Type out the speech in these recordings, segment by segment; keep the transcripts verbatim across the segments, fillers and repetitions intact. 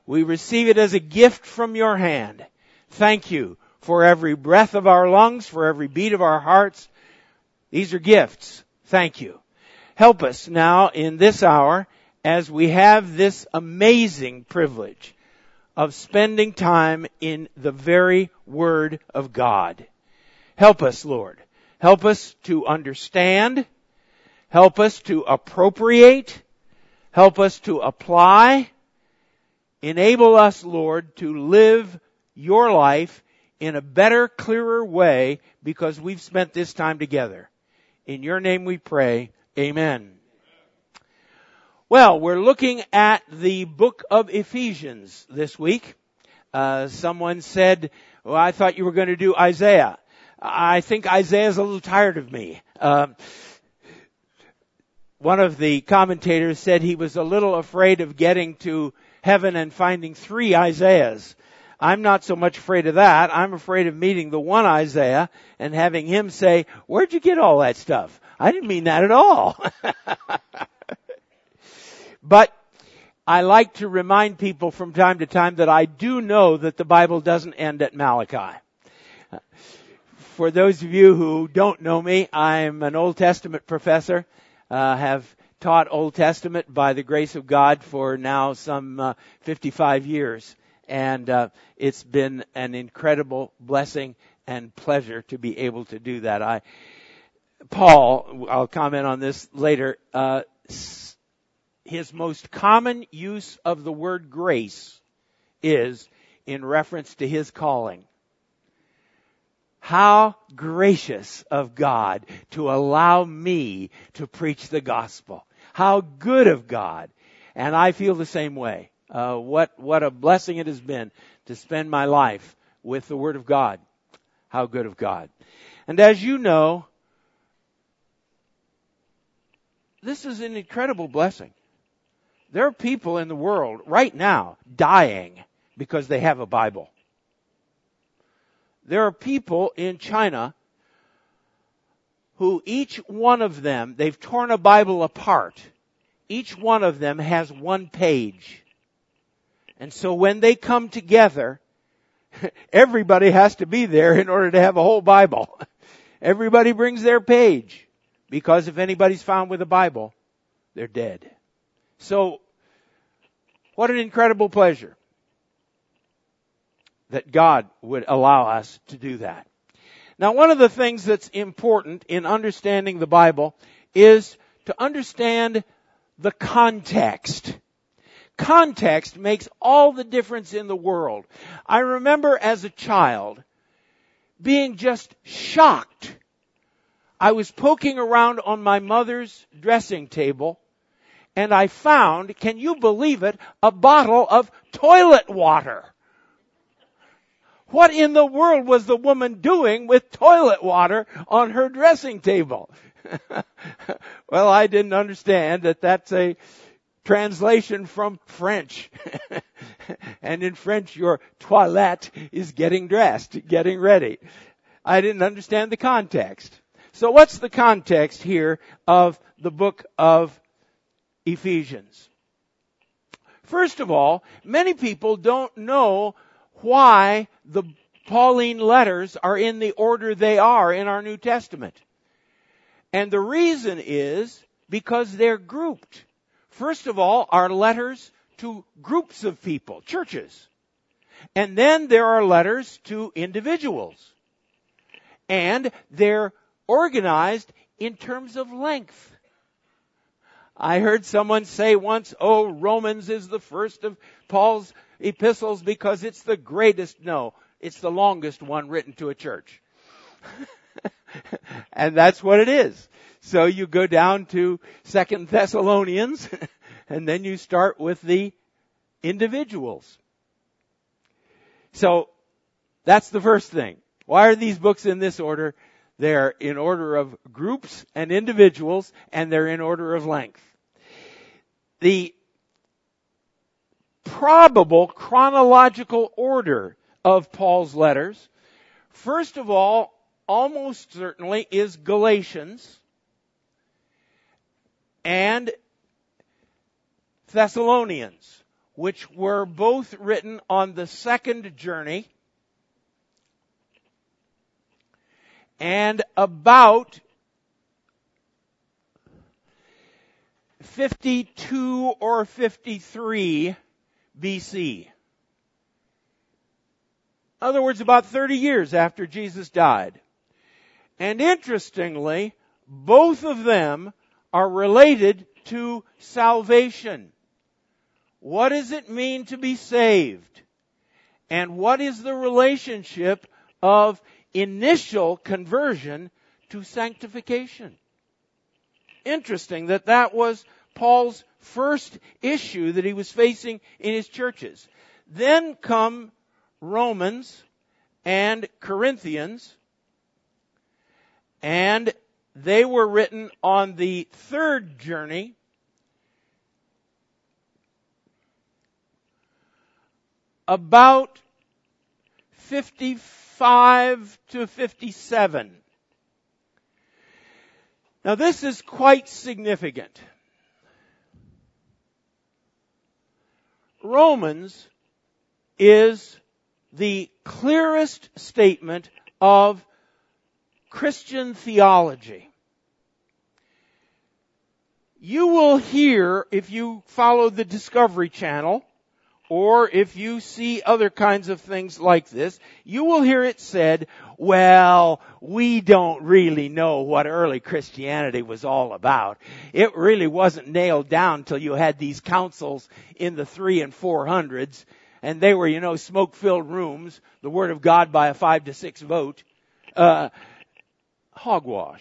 We receive it as a gift from your hand. Thank you for every breath of our lungs, for every beat of our hearts. These are gifts. Thank you. Help us now in this hour as we have this amazing privilege of spending time in the very Word of God. Help us, Lord. Help us to understand. Help us to appropriate. Help us to apply. Enable us, Lord, to live your life in a better, clearer way because we've spent this time together. In your name we pray. Amen. Well, we're looking at the book of Ephesians this week. Uh, someone said, well, I thought you were going to do Isaiah. I think Isaiah's a little tired of me. Uh, one of the commentators said he was a little afraid of getting to heaven and finding three Isaiahs. I'm not so much afraid of that. I'm afraid of meeting the one Isaiah and having him say, where'd you get all that stuff? I didn't mean that at all. But I like to remind people from time to time that I do know that the Bible doesn't end at Malachi. For those of you who don't know me, I'm an Old Testament professor, uh, have taught Old Testament by the grace of God for now some uh, fifty-five years. And uh, it's been an incredible blessing and pleasure to be able to do that. I, Paul, I'll comment on this later, uh, his most common use of the word grace is in reference to his calling. How gracious of God to allow me to preach the gospel. How good of God. And I feel the same way. Uh, what, what a blessing it has been to spend my life with the Word of God. How good of God. And as you know, this is an incredible blessing. There are people in the world right now dying because they have a Bible. There are people in China who each one of them, they've torn a Bible apart. Each one of them has one page. And so when they come together, everybody has to be there in order to have a whole Bible. Everybody brings their page. Because if anybody's found with a Bible, they're dead. So, what an incredible pleasure that God would allow us to do that. Now, one of the things that's important in understanding the Bible is to understand the context. Context makes all the difference in the world. I remember as a child being just shocked. I was poking around on my mother's dressing table and I found, can you believe it, a bottle of toilet water. What in the world was the woman doing with toilet water on her dressing table? Well, I didn't understand that that's a translation from French. And in French, your toilette is getting dressed, getting ready. I didn't understand the context. So what's the context here of the book of Ephesians? First of all, many people don't know why the Pauline letters are in the order they are in our New Testament. And the reason is because they're grouped. First of all, are letters to groups of people, churches. And then there are letters to individuals. And they're organized in terms of length. I heard someone say once, oh, Romans is the first of Paul's epistles because it's the greatest. No, it's the longest one written to a church. And that's what it is. So you go down to Second Thessalonians and then you start with the individuals. So that's the first thing. Why are these books in this order? They're in order of groups and individuals, and they're in order of length. The probable chronological order of Paul's letters, first of all, almost certainly is Galatians and Thessalonians. which were both written on the second journey, and about fifty-two or fifty-three B C. In other words, about thirty years after Jesus died. And interestingly, both of them are related to salvation. What does it mean to be saved? And what is the relationship of initial conversion to sanctification? Interesting that that was Paul's first issue that he was facing in his churches. Then come Romans and Corinthians, and they were written on the third journey. About fifty-five to fifty-seven. Now this is quite significant. Romans is the clearest statement of Christian theology. You will hear, if you follow the Discovery Channel, or if you see other kinds of things like this, you will hear it said, well, we don't really know what early Christianity was all about. It really wasn't nailed down till you had these councils in the three and four hundreds, and they were, you know, smoke-filled rooms, the Word of God by a five to six vote. Uh, hogwash.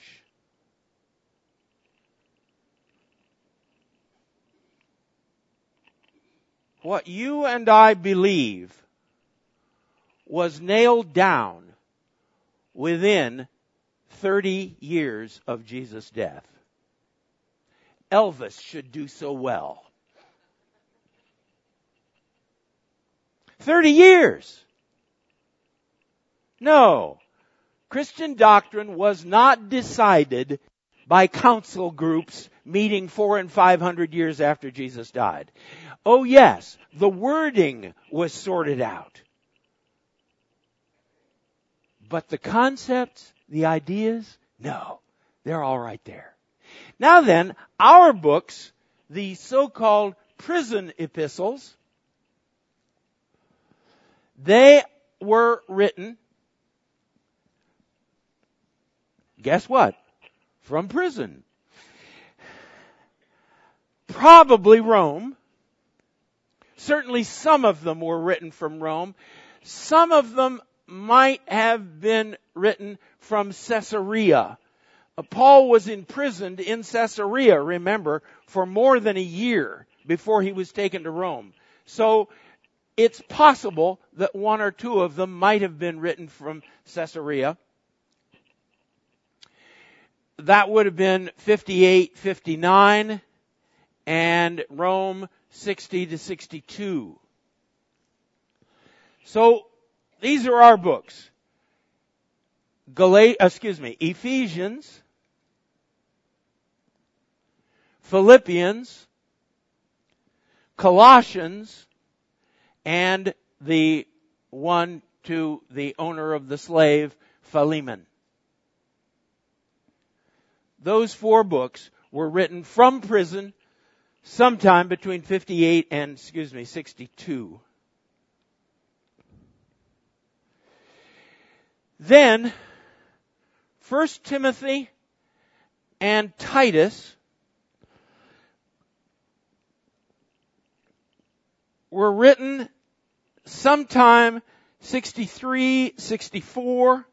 What you and I believe was nailed down within thirty years of Jesus' death. Elvis should do so well. thirty years. No. Christian doctrine was not decided by council groups meeting four and five hundred years after Jesus died. Oh yes, the wording was sorted out. But the concepts, the ideas, no, they're all right there. Now then, our books, the so-called prison epistles, they were written, guess what? From prison. Probably Rome. Certainly some of them were written from Rome. Some of them might have been written from Caesarea. Paul was imprisoned in Caesarea, remember, for more than a year before he was taken to Rome. So it's possible that one or two of them might have been written from Caesarea. That would have been fifty-eight, fifty-nine, and Rome sixty to sixty-two. So these are our books. Galat- excuse me, Ephesians, Philippians, Colossians, and the one to the owner of the slave, Philemon. Those four books were written from prison sometime between fifty-eight and, excuse me, sixty-two. Then, First Timothy and Titus were written sometime sixty-three, sixty-four,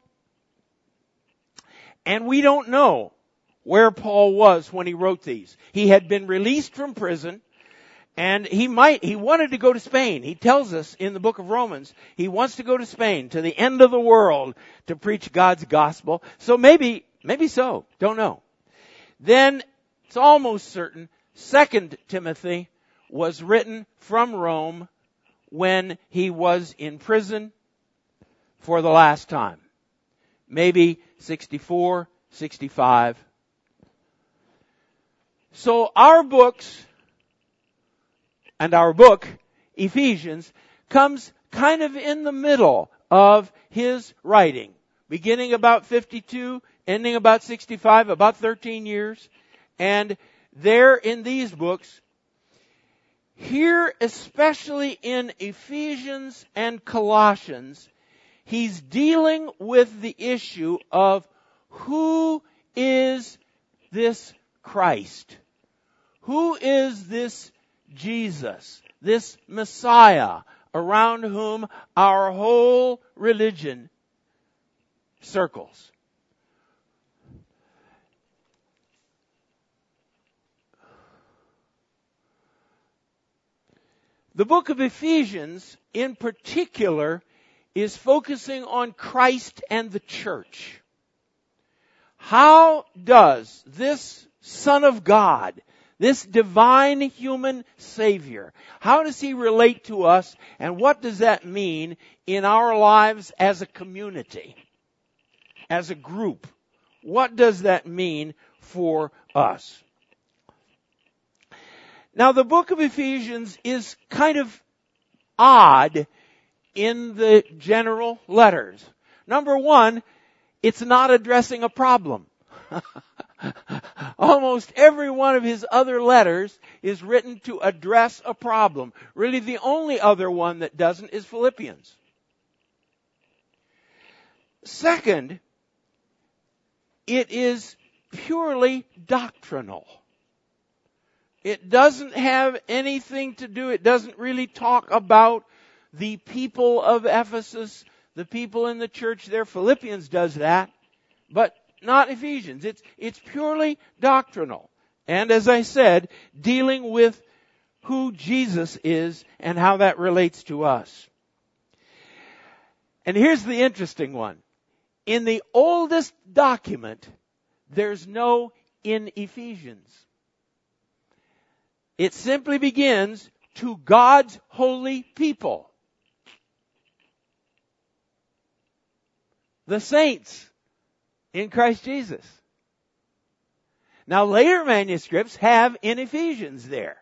and we don't know where Paul was when he wrote these. He had been released from prison, and he might, he wanted to go to Spain. He tells us in the book of Romans, he wants to go to Spain, to the end of the world, to preach God's gospel. So maybe, maybe so. Don't know. Then, it's almost certain, Second Timothy was written from Rome when he was in prison for the last time. Maybe sixty-four, sixty-five. So our books and our book Ephesians, comes kind of in the middle of his writing, beginning about fifty-two, ending about sixty-five, about thirteen years. And there in these books, here especially in Ephesians and Colossians, he's dealing with the issue of who is this Christ? Who is this Jesus, this Messiah, around whom our whole religion circles? The book of Ephesians, in particular, is focusing on Christ and the church. How does this Son of God, this divine human Savior, how does He relate to us, and what does that mean in our lives as a community, as a group? What does that mean for us? Now, the book of Ephesians is kind of odd in the general letters. Number one, it's not addressing a problem. Almost every one of his other letters is written to address a problem. Really, the only other one that doesn't is Philippians. Second, it is purely doctrinal. It doesn't have anything to do, it doesn't really talk about the people of Ephesus, the people in the church there. Philippians does that, but not Ephesians. It's, it's purely doctrinal. And as I said, dealing with who Jesus is and how that relates to us. And here's the interesting one. In the oldest document, there's no in Ephesians. It simply begins, to God's holy people. The saints in Christ Jesus. Now later manuscripts have in Ephesians there.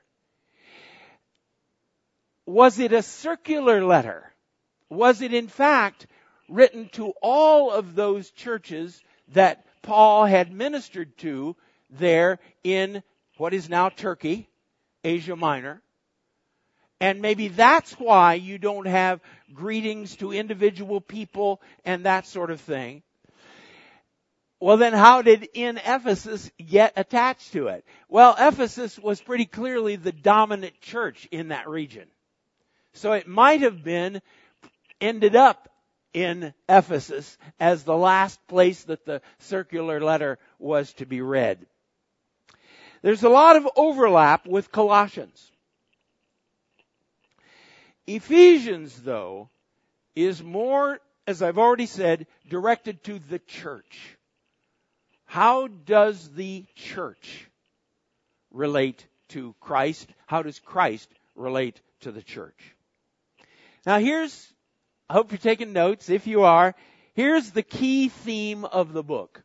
Was it a circular letter? Was it in fact written to all of those churches that Paul had ministered to there in what is now Turkey, Asia Minor? And maybe that's why you don't have greetings to individual people and that sort of thing. Well, then how did in Ephesus get attached to it? Well, Ephesus was pretty clearly the dominant church in that region. So it might have been, ended up in Ephesus as the last place that the circular letter was to be read. There's a lot of overlap with Colossians. Ephesians, though, is more, as I've already said, directed to the church. How does the church relate to Christ? How does Christ relate to the church? Now here's, I hope you're taking notes. If you are, here's the key theme of the book.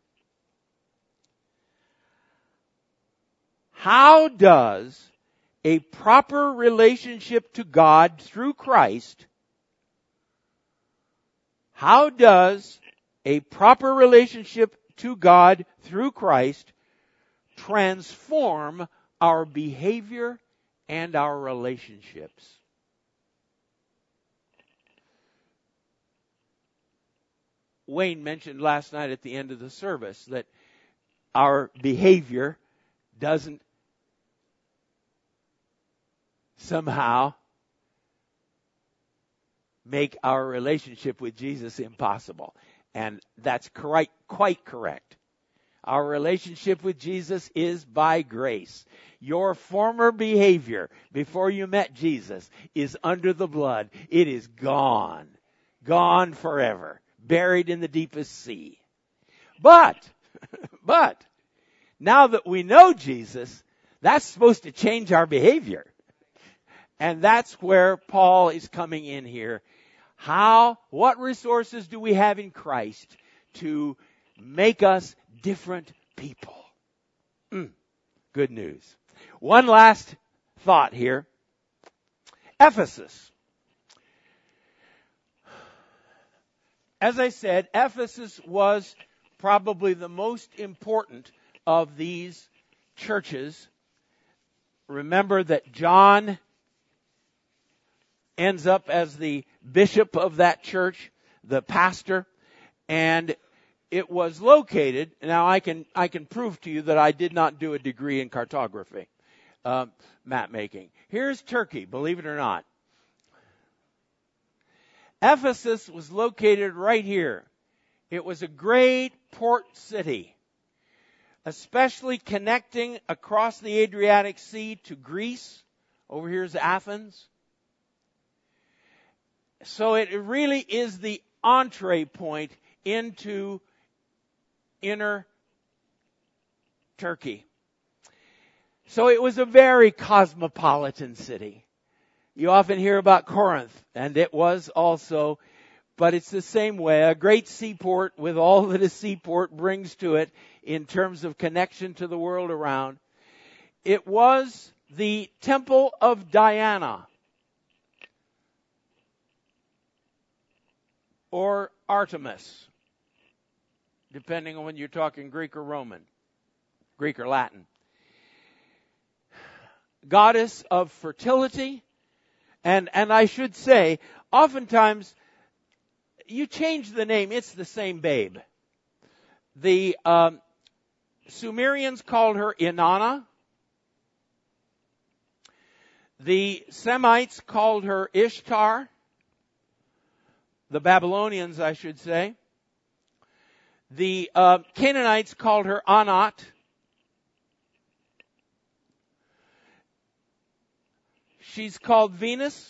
How does a proper relationship to God through Christ, how does a proper relationship to God through Christ transform our behavior and our relationships? Wayne mentioned last night at the end of the service that our behavior doesn't somehow make our relationship with Jesus impossible. And that's correct, quite correct. Our relationship with Jesus is by grace. Your former behavior before you met Jesus is under the blood. It is gone. Gone forever. Buried in the deepest sea. But, but, now that we know Jesus, that's supposed to change our behavior. And that's where Paul is coming in here. How, what resources do we have in Christ to make us different people? Mm, good news. One last thought here. Ephesus. As I said, Ephesus was probably the most important of these churches. Remember that John ends up as the bishop of that church, the pastor, and it was located. Now I can I can prove to you that I did not do a degree in cartography, uh, map making. Here's Turkey, believe it or not. Ephesus was located right here. It was a great port city, especially connecting across the Adriatic Sea to Greece. Over here is Athens. So it really is the entree point into inner Turkey. So it was a very cosmopolitan city. You often hear about Corinth, and it was also, but it's the same way, a great seaport with all that a seaport brings to it in terms of connection to the world around. It was the temple of Diana, or Artemis, depending on when you're talking Greek or Roman, Greek or Latin. Goddess of fertility. And and I should say, oftentimes, you change the name, it's the same babe. The um, Sumerians called her Inanna. The Semites called her Ishtar. The Babylonians, I should say. The uh, Canaanites called her Anat. She's called Venus.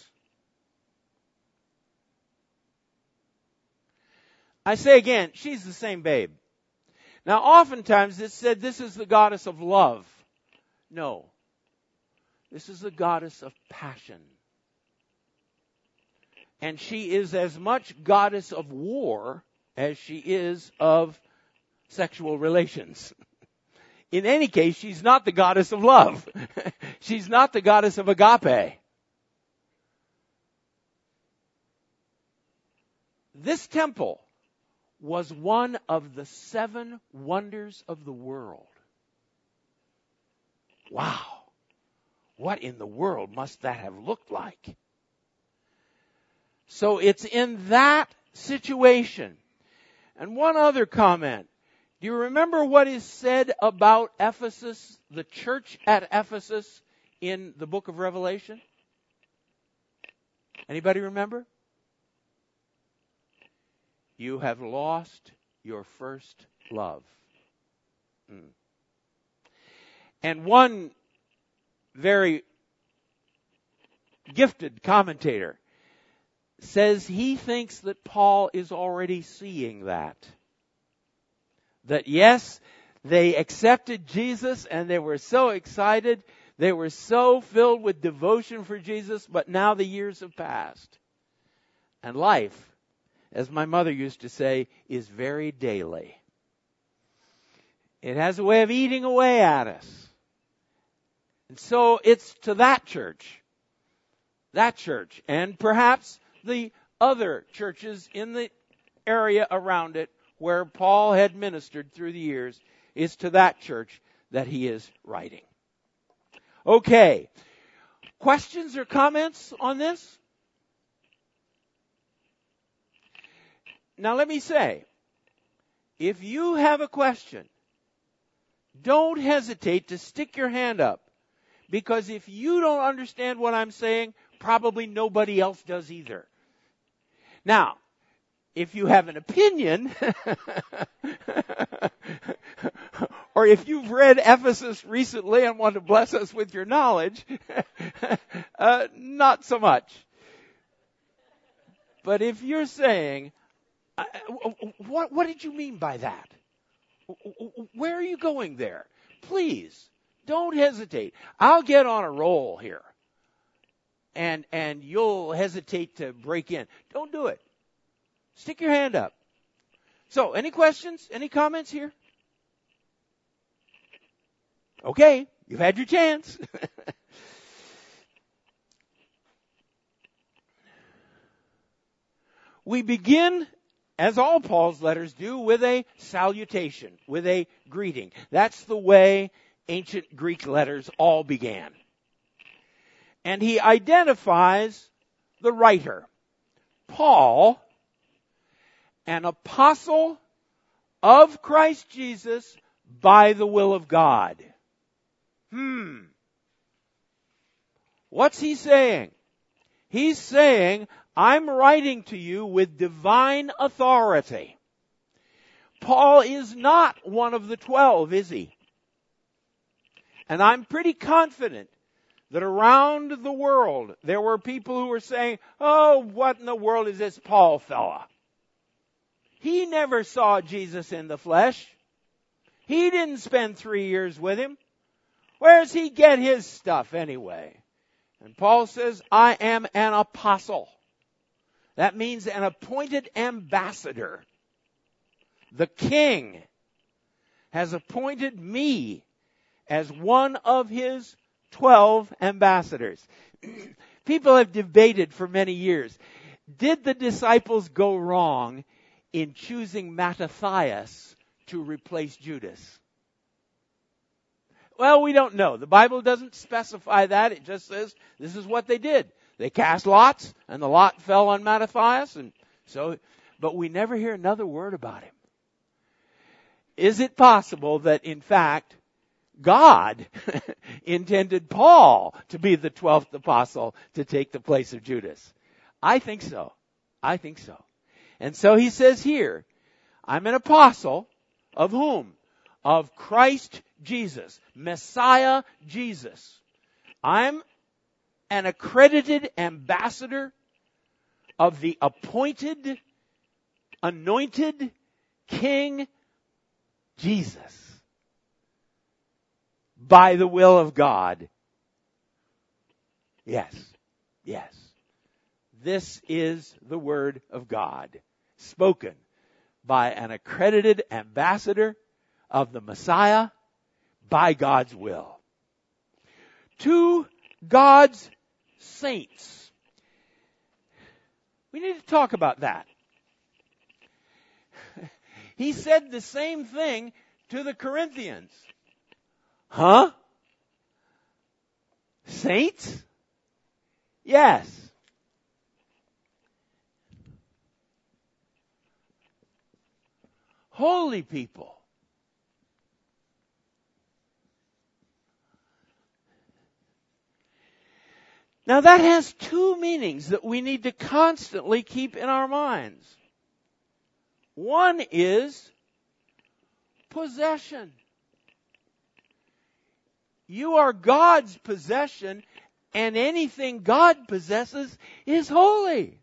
I say again, she's the same babe. Now, oftentimes it's said this is the goddess of love. No. This is the goddess of passion. And she is as much goddess of war as she is of sexual relations. In any case, she's not the goddess of love. She's not the goddess of agape. This temple was one of the seven wonders of the world. Wow. What in the world must that have looked like? So it's in that situation. And one other comment. Do you remember what is said about Ephesus, the church at Ephesus, in the book of Revelation? Anybody remember? You have lost your first love. Mm. And one very gifted commentator says he thinks that Paul is already seeing that. That yes, they accepted Jesus and they were so excited. They were so filled with devotion for Jesus, but now the years have passed. And life, as my mother used to say, is very daily. It has a way of eating away at us. And so it's to that church, that church, and perhaps the other churches in the area around it where Paul had ministered through the years, is to that church that he is writing. Okay. Questions or comments on this? Now let me say, if you have a question, don't hesitate to stick your hand up. Because if you don't understand what I'm saying, probably nobody else does either. Now, if you have an opinion, or if you've read Ephesus recently and want to bless us with your knowledge, uh, not so much. But if you're saying, uh, what, what did you mean by that? Where are you going there? Please, don't hesitate. I'll get on a roll here. And, and you'll hesitate to break in. Don't do it. Stick your hand up. So, any questions? Any comments here? Okay, you've had your chance. We begin, as all Paul's letters do, with a salutation, with a greeting. That's the way ancient Greek letters all began. And he identifies the writer. Paul, an apostle of Christ Jesus by the will of God. Hmm. What's he saying? He's saying, I'm writing to you with divine authority. Paul is not one of the twelve, is he? And I'm pretty confident that around the world there were people who were saying, oh, what in the world is this Paul fella? He never saw Jesus in the flesh. He didn't spend three years with him. Where does he get his stuff anyway? And Paul says, I am an apostle. That means an appointed ambassador. The king has appointed me as one of his twelve ambassadors. People have debated for many years. Did the disciples go wrong in choosing Mattathias to replace Judas? Well, we don't know. The Bible doesn't specify that. It just says this is what they did. They cast lots, and the lot fell on Mattathias, and so, but we never hear another word about him. Is it possible that, in fact, God intended Paul to be the twelfth apostle to take the place of Judas? I think so. I think so. And so he says here, I'm an apostle of whom? Of Christ Jesus, Messiah Jesus. I'm an accredited ambassador of the appointed, anointed King Jesus by the will of God. Yes, yes. This is the word of God, spoken by an accredited ambassador of the Messiah by God's will. To God's saints. We need to talk about that. He said the same thing to the Corinthians. Huh? Saints? Yes. Holy people. Now that has two meanings that we need to constantly keep in our minds. One is possession. You are God's possession, and anything God possesses is holy.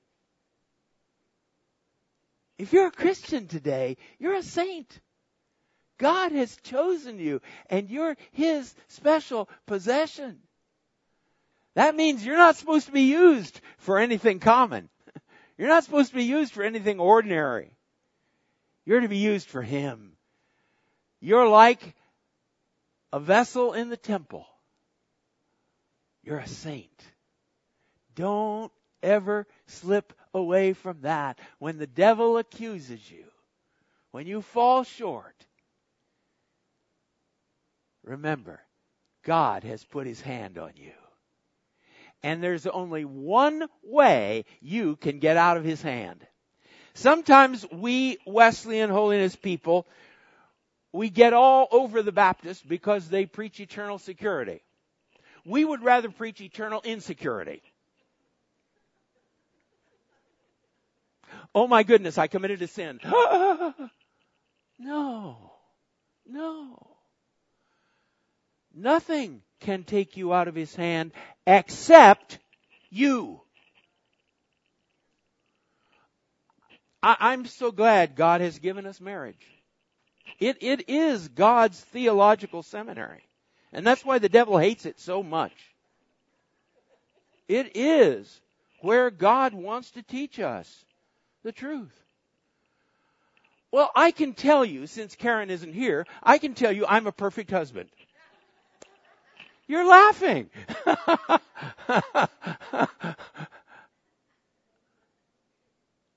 If you're a Christian today, you're a saint. God has chosen you, and you're His special possession. That means you're not supposed to be used for anything common. You're not supposed to be used for anything ordinary. You're to be used for Him. You're like a vessel in the temple. You're a saint. Don't ever slip away from that. When the devil accuses you, when you fall short, remember, God has put His hand on you. And there's only one way you can get out of His hand. Sometimes we Wesleyan holiness people, we get all over the Baptists because they preach eternal security. We would rather preach eternal insecurity. Oh my goodness, I committed a sin. No, no. Nothing can take you out of His hand except you. I, I'm so glad God has given us marriage. It, it is God's theological seminary. And that's why the devil hates it so much. It is where God wants to teach us the truth. Well, I can tell you, since Karen isn't here, I can tell you I'm a perfect husband. You're laughing.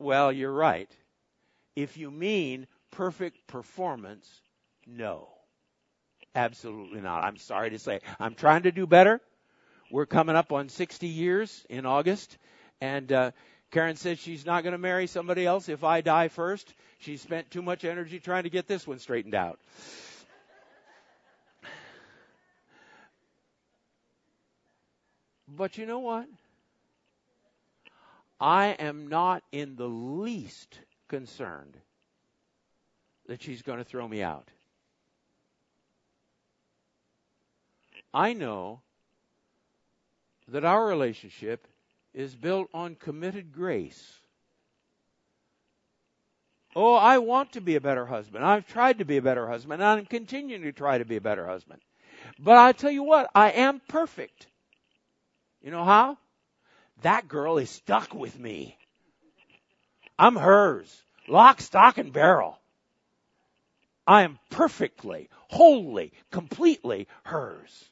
Well, you're right. If you mean perfect performance, no. Absolutely not. I'm sorry to say. I'm trying to do better. We're coming up on sixty years in August. And uh, Karen says she's not going to marry somebody else if I die first. She spent too much energy trying to get this one straightened out. But you know what? I am not in the least concerned that she's going to throw me out. I know that our relationship is built on committed grace. Oh, I want to be a better husband. I've tried to be a better husband, and I'm continuing to try to be a better husband. But I tell you what, I am perfect. You know how? That girl is stuck with me. I'm hers. Lock, stock, and barrel. I am perfectly, wholly, completely hers.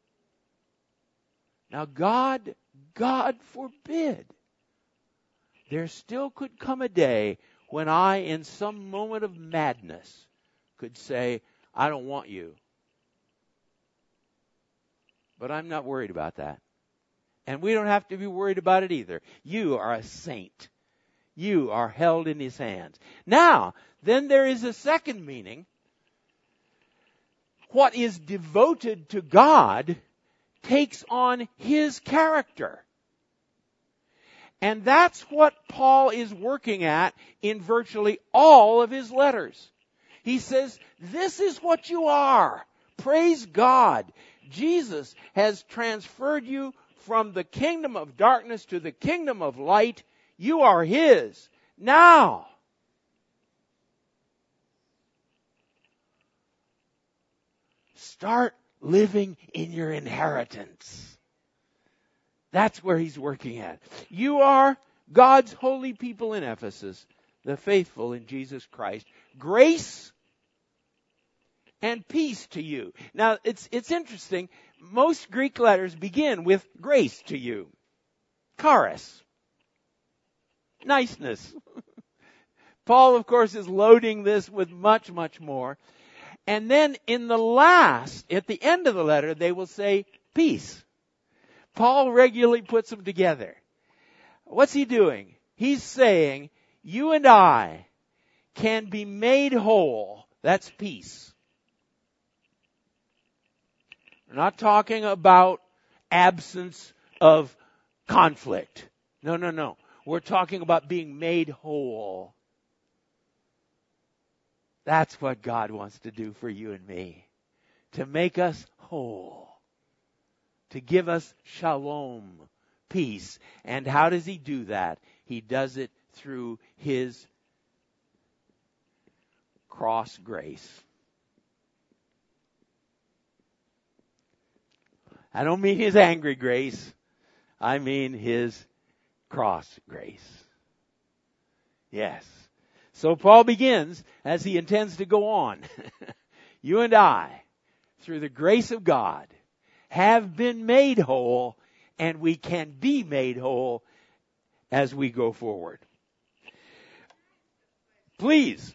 Now God, God forbid, there still could come a day when I, in some moment of madness, could say, I don't want you. But I'm not worried about that. And we don't have to be worried about it either. You are a saint. You are held in His hands. Now, then there is a second meaning. What is devoted to God takes on His character. And that's what Paul is working at in virtually all of his letters. He says, this is what you are. Praise God. Jesus has transferred you from the kingdom of darkness to the kingdom of light. You are His. Now, start living in your inheritance. That's where He's working at. You are God's holy people in Ephesus, the faithful in Jesus Christ. Grace and peace to you. Now, it's it's interesting. Most Greek letters begin with grace to you. Charis. Niceness. Paul, of course, is loading this with much, much more. And then in the last, at the end of the letter, they will say peace. Paul regularly puts them together. What's he doing? He's saying, you and I can be made whole. That's peace. We're not talking about absence of conflict. No, no, no. We're talking about being made whole. That's what God wants to do for you and me. To make us whole. To give us shalom, peace. And how does He do that? He does it through His cross grace. I don't mean His angry grace. I mean His cross grace. Yes. So Paul begins, as he intends to go on. You and I, through the grace of God, have been made whole, and we can be made whole as we go forward. Please.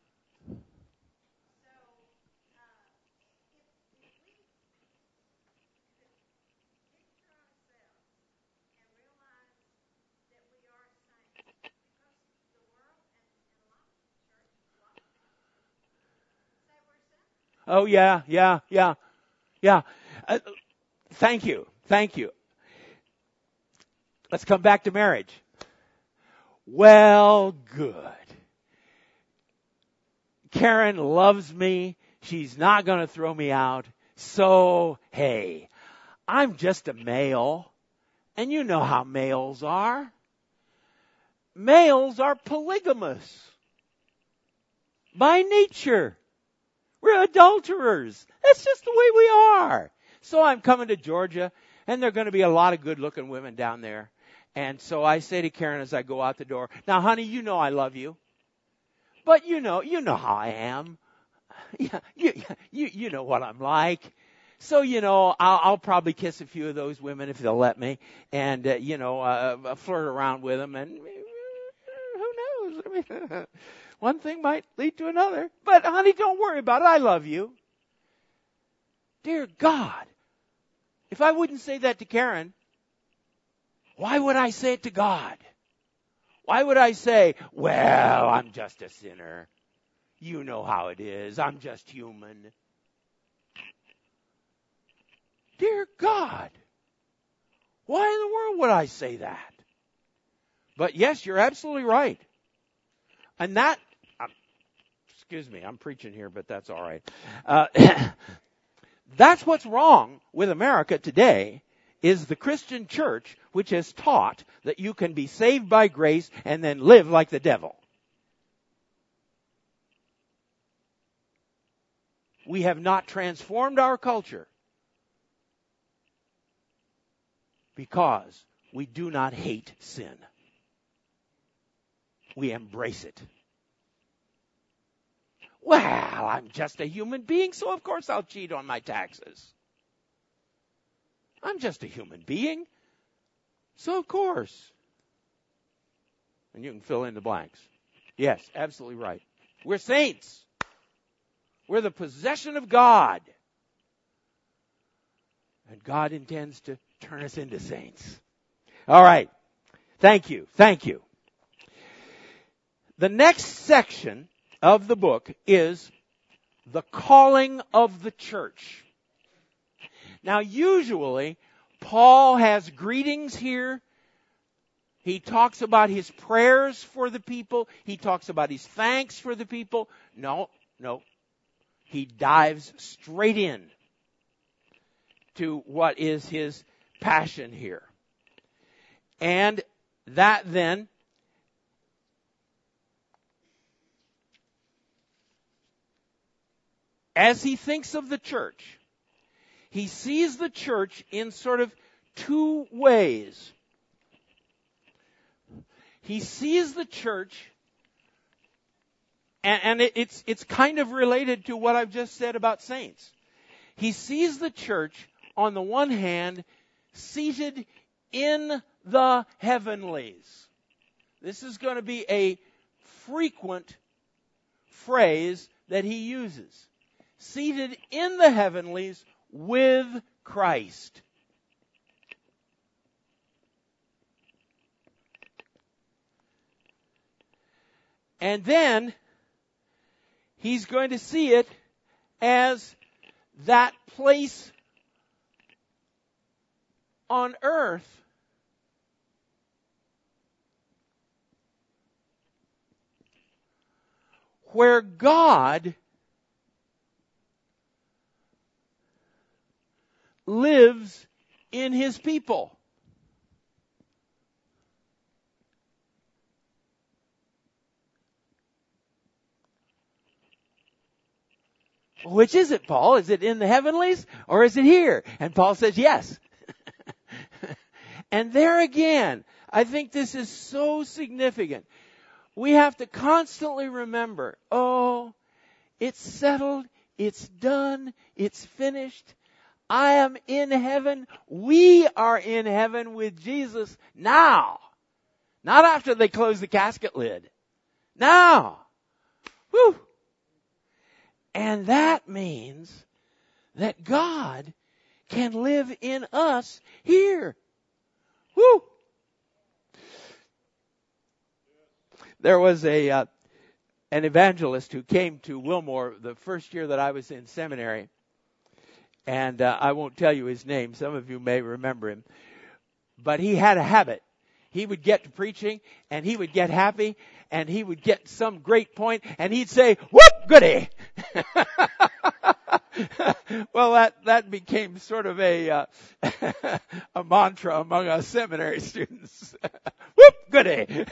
Oh, yeah, yeah, yeah, yeah. Uh, thank you, thank you. Let's come back to marriage. Well, good. Karen loves me. She's not going to throw me out. So, hey, I'm just a male. And you know how males are. Males are polygamous. By nature. We're adulterers. That's just the way we are. So I'm coming to Georgia, and there are going to be a lot of good-looking women down there. And so I say to Karen as I go out the door, now, honey, you know I love you. But you know, you know how I am. Yeah, you, you, you know what I'm like. So, you know, I'll, I'll probably kiss a few of those women if they'll let me. And, uh, you know, uh, flirt around with them. And who knows? I mean, one thing might lead to another. But honey, don't worry about it. I love you. Dear God, if I wouldn't say that to Karen, why would I say it to God? Why would I say, well, I'm just a sinner. You know how it is. I'm just human. Dear God, why in the world would I say that? But yes, you're absolutely right. And that, um, excuse me, I'm preaching here, but that's all right. Uh, that's what's wrong with America today, is the Christian church, which has taught that you can be saved by grace and then live like the devil. We have not transformed our culture because we do not hate sin. We embrace it. Well, I'm just a human being, so of course I'll cheat on my taxes. I'm just a human being, so of course. And you can fill in the blanks. Yes, absolutely right. We're saints. We're the possession of God. And God intends to turn us into saints. All right. Thank you. Thank you. The next section of the book is the calling of the church. Now, usually, Paul has greetings here. He talks about his prayers for the people. He talks about his thanks for the people. No, no. He dives straight in to what is his passion here. And that then as he thinks of the church, he sees the church in sort of two ways. He sees the church, and, and it, it's, it's kind of related to what I've just said about saints. He sees the church, on the one hand, seated in the heavenlies. This is going to be a frequent phrase that he uses. Seated in the heavenlies with Christ. And then he's going to see it as that place on earth where God lives in his people. Which is it, Paul? Is it in the heavenlies or is it here? And Paul says yes. And there again, I think this is so significant. We have to constantly remember, oh, it's settled, it's done, it's finished. I am in heaven. We are in heaven with Jesus now. Not after they close the casket lid. Now. Whew. And that means that God can live in us here. Whew. There was a uh, an evangelist who came to Wilmore the first year that I was in seminary. And uh, I won't tell you his name. Some of you may remember him. But he had a habit. He would get to preaching, and he would get happy, and he would get some great point, and he'd say, whoop, goody! Well, that, that became sort of a, uh, a mantra among us seminary students. Whoop, goody!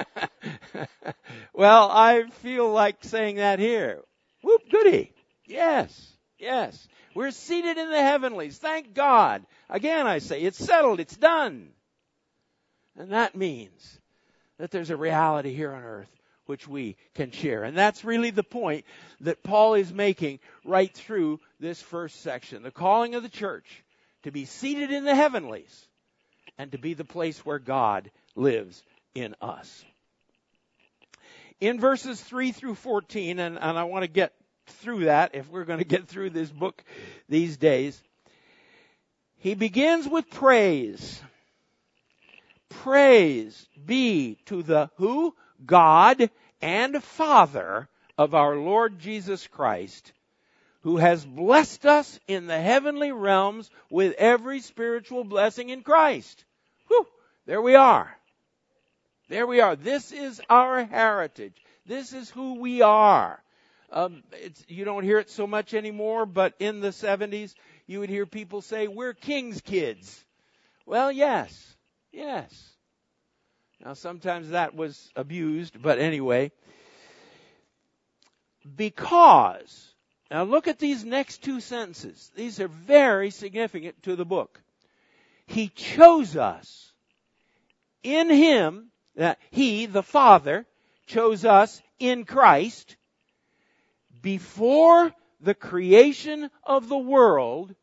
Well, I feel like saying that here. Whoop, goody! Yes, yes. We're seated in the heavenlies. Thank God. Again, I say, it's settled. It's done. And that means that there's a reality here on earth which we can share. And that's really the point that Paul is making right through this first section. The calling of the church to be seated in the heavenlies and to be the place where God lives in us. In verses three through fourteen, and, and I want to get through that if we're going to get through this book these days, he begins with praise. Praise be to the who? God and Father of our Lord Jesus Christ, who has blessed us in the heavenly realms with every spiritual blessing in Christ. Whew, there we are. There we are. This is our heritage. This is who we are. Um, it's, you don't hear it so much anymore, but in the seventies, you would hear people say, we're king's kids. Well, yes, yes. Now, sometimes that was abused, but anyway. Because, now look at these next two sentences. These are very significant to the book. He chose us in Him, that He, the Father, chose us in Christ before the creation of the world.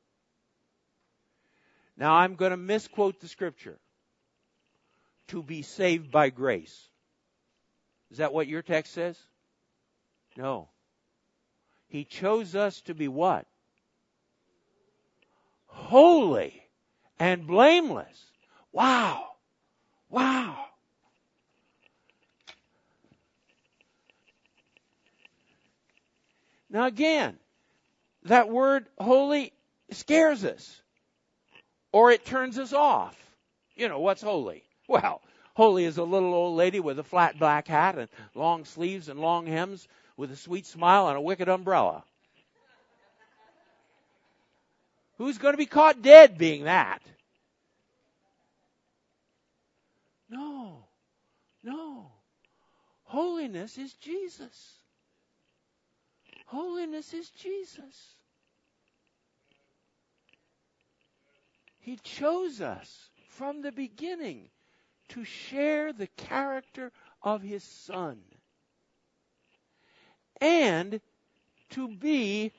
Now I'm going to misquote the scripture. To be saved by grace. Is that what your text says? No. He chose us to be what? Holy and blameless. Wow. Wow. Now again, that word holy scares us. Or it turns us off. You know, what's holy? Well, holy is a little old lady with a flat black hat and long sleeves and long hems with a sweet smile and a wicked umbrella. Who's going to be caught dead being that? No. No. Holiness is Jesus. Holiness is Jesus. He chose us from the beginning to share the character of His Son. And to be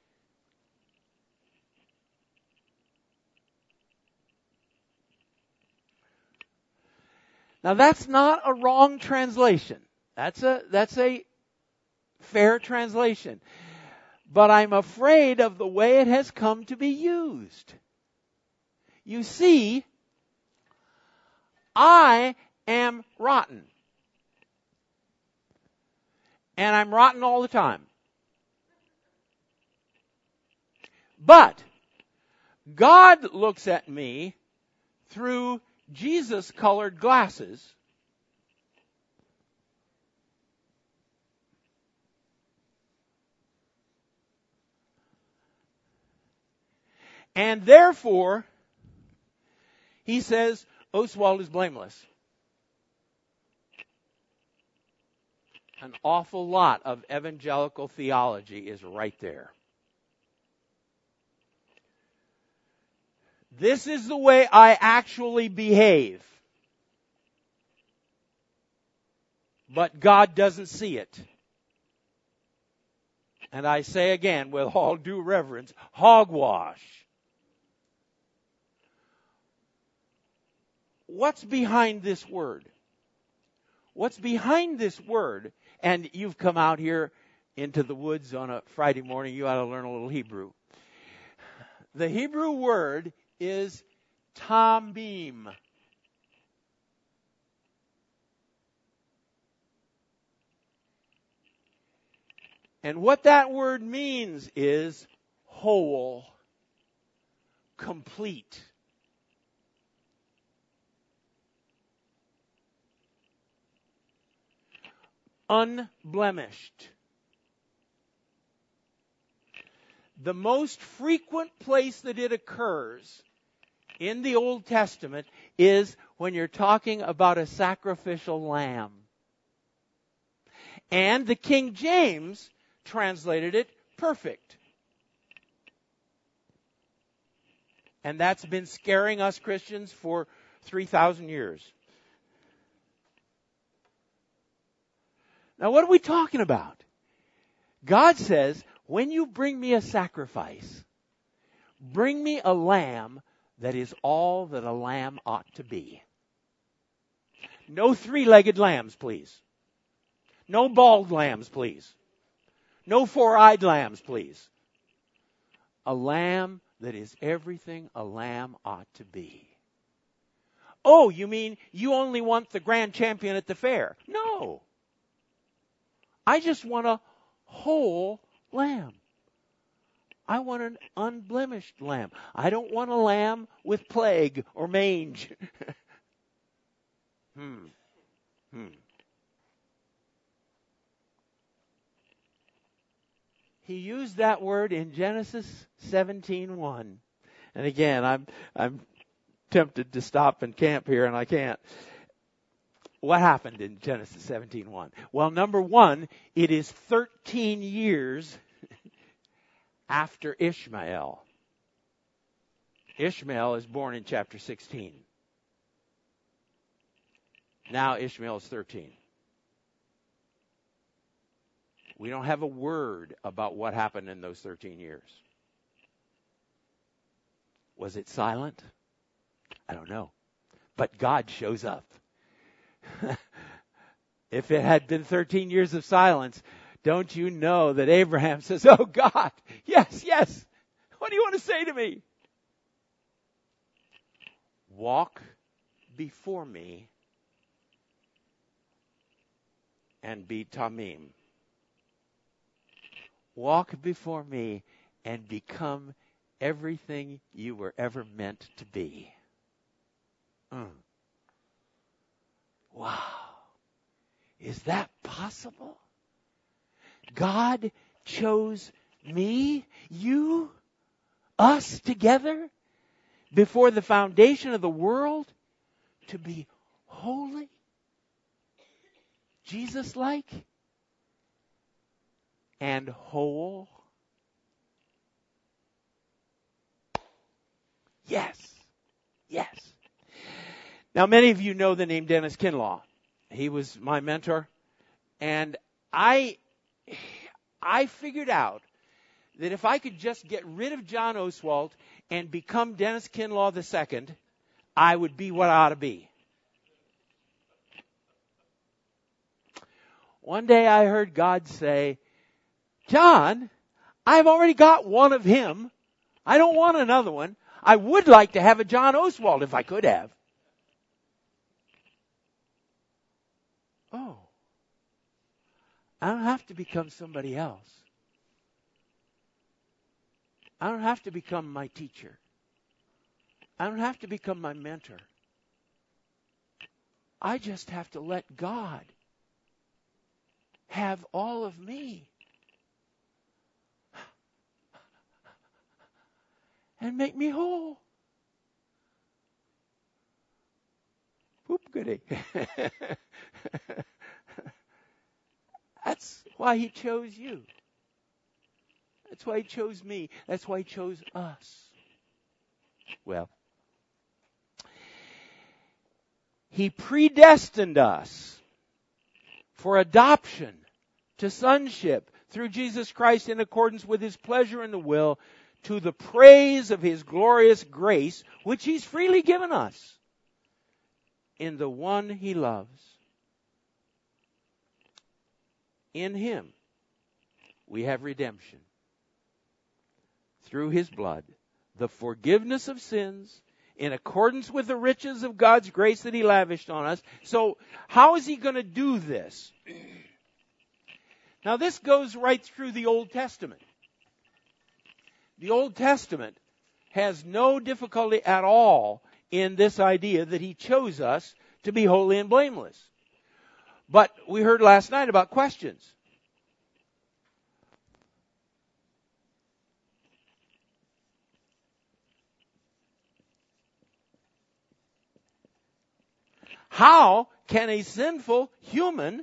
Now that's not a wrong translation. That's a that's a fair translation. But I'm afraid of the way it has come to be used. You see, I am rotten. And I'm rotten all the time. But God looks at me through Jesus-colored glasses. And therefore, He says, Oswald is blameless. An awful lot of evangelical theology is right there. This is the way I actually behave. But God doesn't see it. And I say again, with all due reverence, hogwash. What's behind this word? What's behind this word? And you've come out here into the woods on a Friday morning. You ought to learn a little Hebrew. The Hebrew word is tamim. And what that word means is whole, complete. Unblemished. The most frequent place that it occurs in the Old Testament is when you're talking about a sacrificial lamb. And the King James translated it perfect. And that's been scaring us Christians for three thousand years. Now, what are we talking about? God says, when you bring me a sacrifice, bring me a lamb that is all that a lamb ought to be. No three-legged lambs, please. No bald lambs, please. No four-eyed lambs, please. A lamb that is everything a lamb ought to be. Oh, you mean you only want the grand champion at the fair? No. I just want a whole lamb. I want an unblemished lamb. I don't want a lamb with plague or mange. hmm. Hmm. He used that word in Genesis seventeen one. And again, I'm I'm tempted to stop and camp here, and I can't. What happened in Genesis seventeen one? Well, number one, it is thirteen years after Ishmael. Ishmael is born in chapter sixteen. Now Ishmael is thirteen. We don't have a word about what happened in those thirteen years. Was it silent? I don't know. But God shows up. If it had been thirteen years of silence, don't you know that Abraham says, oh God, yes, yes. What do you want to say to me? Walk before me and be Tamim. Walk before me and become everything you were ever meant to be. Mm. Wow. Is that possible? God chose me, you, us together before the foundation of the world to be holy, Jesus-like, and whole. Yes. Yes. Now, many of you know the name Dennis Kinlaw. He was my mentor. And I, I figured out that if I could just get rid of John Oswalt and become Dennis Kinlaw the second, I would be what I ought to be. One day I heard God say, John, I've already got one of him. I don't want another one. I would like to have a John Oswalt if I could have. Oh, I don't have to become somebody else. I don't have to become my teacher. I don't have to become my mentor. I just have to let God have all of me. And make me whole. Whoop goody. That's why he chose you. That's why he chose me. That's why he chose us. Well, he predestined us for adoption to sonship through Jesus Christ in accordance with his pleasure and the will, to the praise of his glorious grace, which he's freely given us in the one he loves. In him we have redemption through his blood, the forgiveness of sins in accordance with the riches of God's grace that he lavished on us. So how is he going to do this? Now this goes right through the Old Testament. The Old Testament has no difficulty at all in this idea that he chose us to be holy and blameless. But we heard last night about questions. How can a sinful human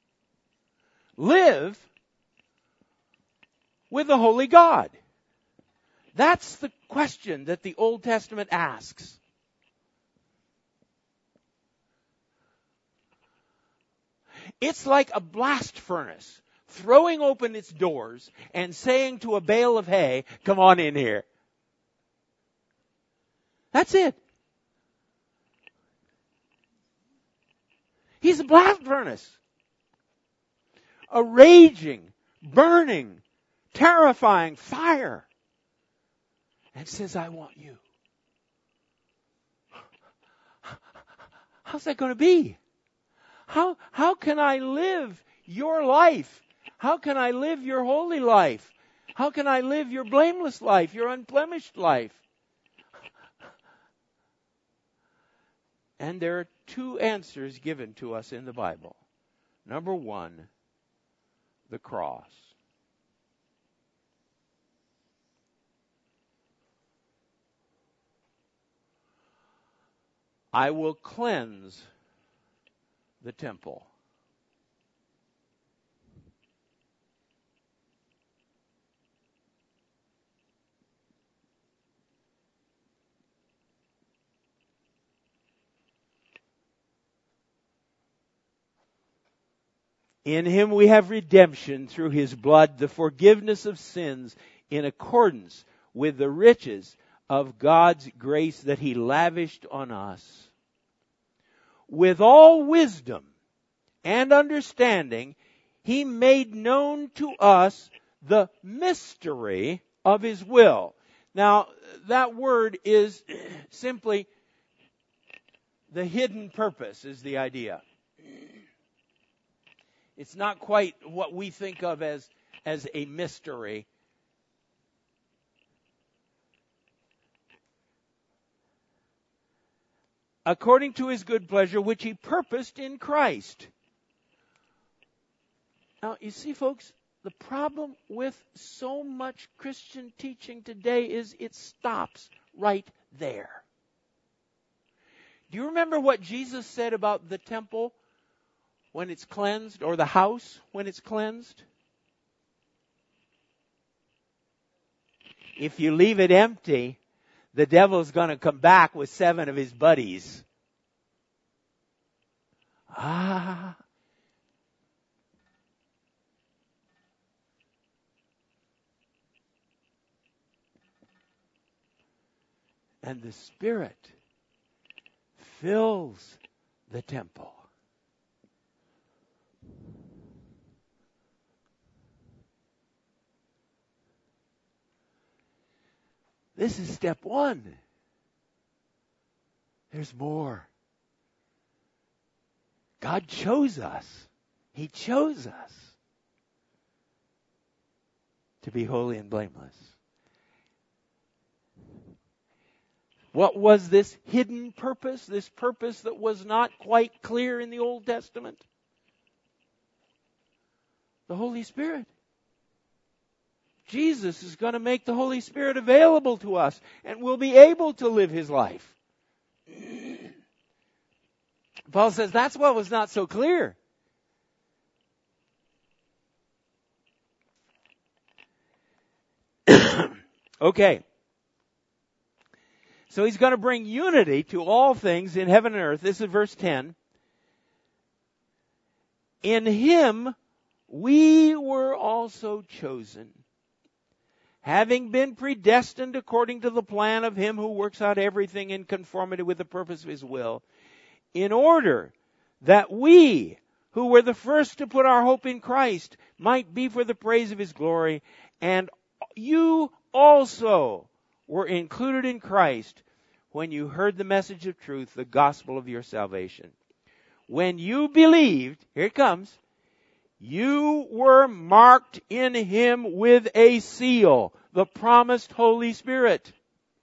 live with a holy God? That's the question that the Old Testament asks. It's like a blast furnace throwing open its doors and saying to a bale of hay, come on in here. That's it. He's a blast furnace. a raging, burning, terrifying fire, and says, I want you. How's that going to be? How, how can I live your life? How can I live your holy life? How can I live your blameless life, your unblemished life? And there are two answers given to us in the Bible. Number one, the cross. I will cleanse the temple. In him we have redemption through his blood, the forgiveness of sins in accordance with the riches of God's grace that he lavished on us. With all wisdom and understanding, he made known to us the mystery of his will. Now, that word is simply the hidden purpose is the idea. It's not quite what we think of as, as a mystery. According to his good pleasure, which he purposed in Christ. Now, you see, folks, the problem with so much Christian teaching today is it stops right there. Do you remember what Jesus said about the temple when it's cleansed, or the house when it's cleansed? If you leave it empty, the devil's going to come back with seven of his buddies. Ah. And the Spirit fills the temple. This is step one. There's more. God chose us. He chose us to be holy and blameless. What was this hidden purpose? This purpose that was not quite clear in the Old Testament? The Holy Spirit. Jesus is going to make the Holy Spirit available to us, and we'll be able to live his life. Paul says that's what was not so clear. Okay. So he's going to bring unity to all things in heaven and earth. This is verse ten. In him we were also chosen, having been predestined according to the plan of him who works out everything in conformity with the purpose of his will, in order that we, who were the first to put our hope in Christ, might be for the praise of his glory. And you also were included in Christ when you heard the message of truth, the gospel of your salvation. When you believed, here it comes, you were marked in him with a seal, the promised Holy Spirit,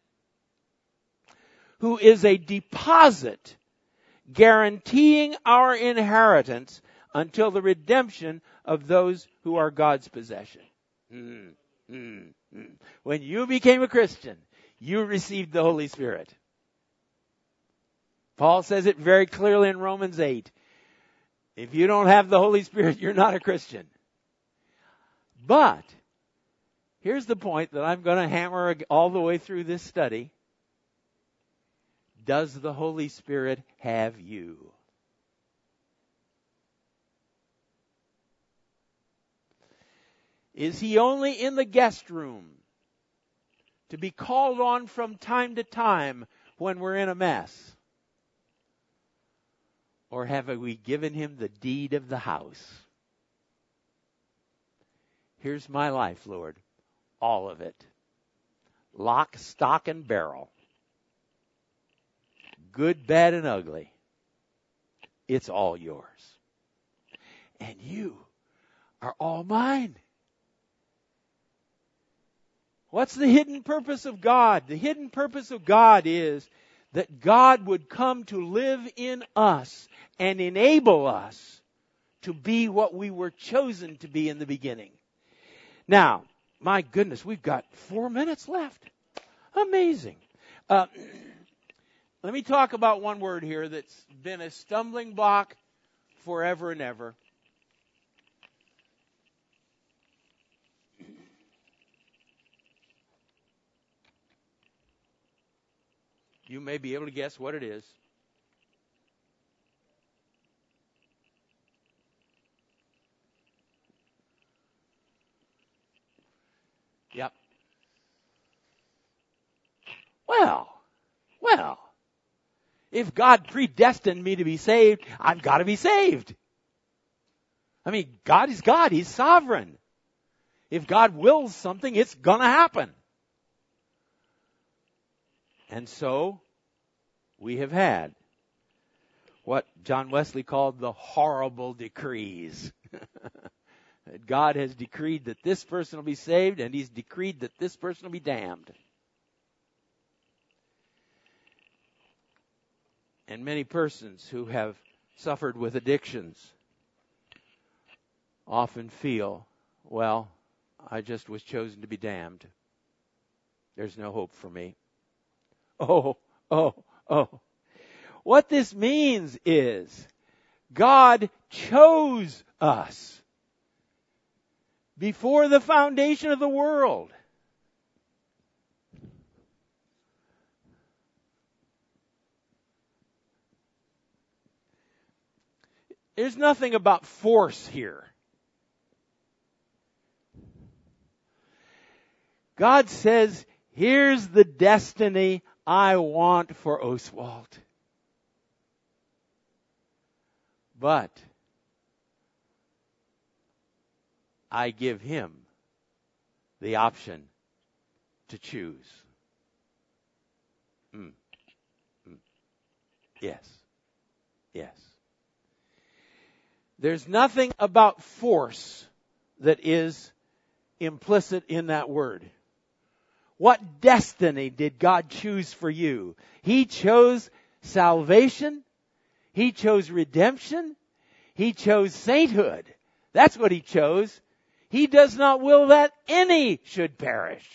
who is a deposit guaranteeing our inheritance until the redemption of those who are God's possession. Mm, mm, mm. When you became a Christian, you received the Holy Spirit. Paul says it very clearly in Romans eight. If you don't have the Holy Spirit, you're not a Christian. But here's the point that I'm going to hammer all the way through this study. Does the Holy Spirit have you? Is he only in the guest room to be called on from time to time when we're in a mess? Or have we given him the deed of the house? Here's my life, Lord. All of it. Lock, stock, and barrel. Good, bad, and ugly. It's all yours. And you are all mine. What's the hidden purpose of God? The hidden purpose of God is that God would come to live in us and enable us to be what we were chosen to be in the beginning. Now, my goodness, we've got four minutes left. Amazing. Uh, let me talk about one word here that's been a stumbling block forever and ever. You may be able to guess what it is. Yep. Well, well, if God predestined me to be saved, I've got to be saved. I mean, God is God. He's sovereign. If God wills something, it's going to happen. And so, we have had what John Wesley called the horrible decrees. God has decreed that this person will be saved, and He's decreed that this person will be damned. And many persons who have suffered with addictions often feel, well, I just was chosen to be damned. There's no hope for me. Oh, oh, oh. What this means is God chose us before the foundation of the world. There's nothing about force here. God says, here's the destiny I want for Oswald. But I give him the option to choose. Mm. Mm. Yes. Yes. There's nothing about force that is implicit in that word. What destiny did God choose for you? He chose salvation. He chose redemption. He chose sainthood. That's what He chose. He does not will that any should perish.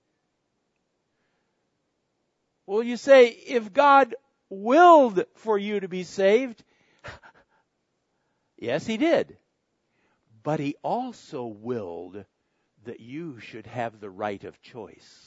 Well, you say, if God willed for you to be saved, yes, He did. But He also willed that you should have the right of choice.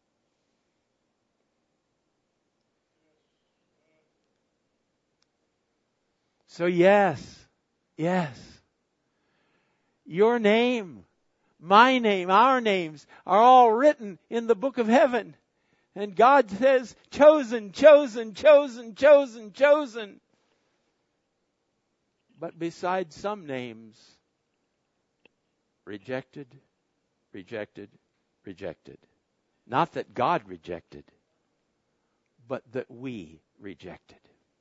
So yes, yes, your name, my name, our names are all written in the book of heaven. And God says, chosen, chosen, chosen, chosen, chosen. But besides some names, rejected, rejected, rejected. Not that God rejected, but that we rejected.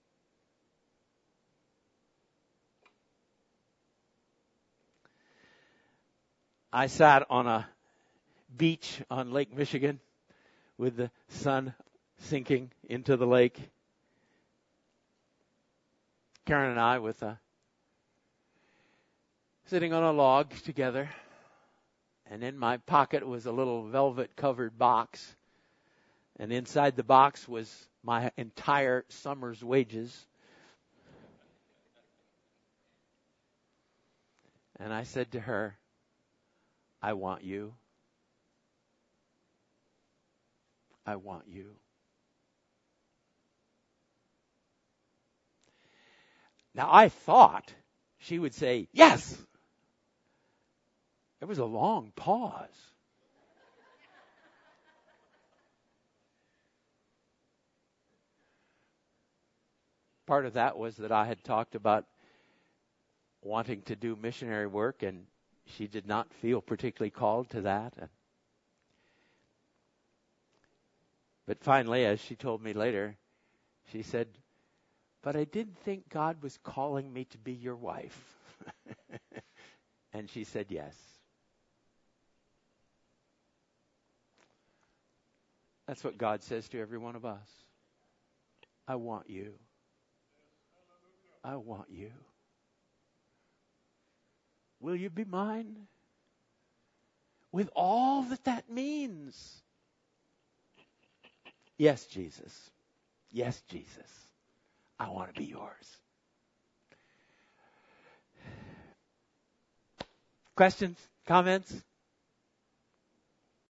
I sat on a beach on Lake Michigan with the sun sinking into the lake. Karen and I with a, sitting on a log together. And in my pocket was a little velvet-covered box. And inside the box was my entire summer's wages. And I said to her, I want you. I want you. Now, I thought she would say, yes. There was a long pause. Part of that was that I had talked about wanting to do missionary work, and she did not feel particularly called to that. But finally, as she told me later, she said, but I didn't think God was calling me to be your wife. And she said yes. That's what God says to every one of us. I want you. I want you. Will you be mine? With all that that means. Yes, Jesus. Yes, Jesus. I want to be yours. Questions? Comments?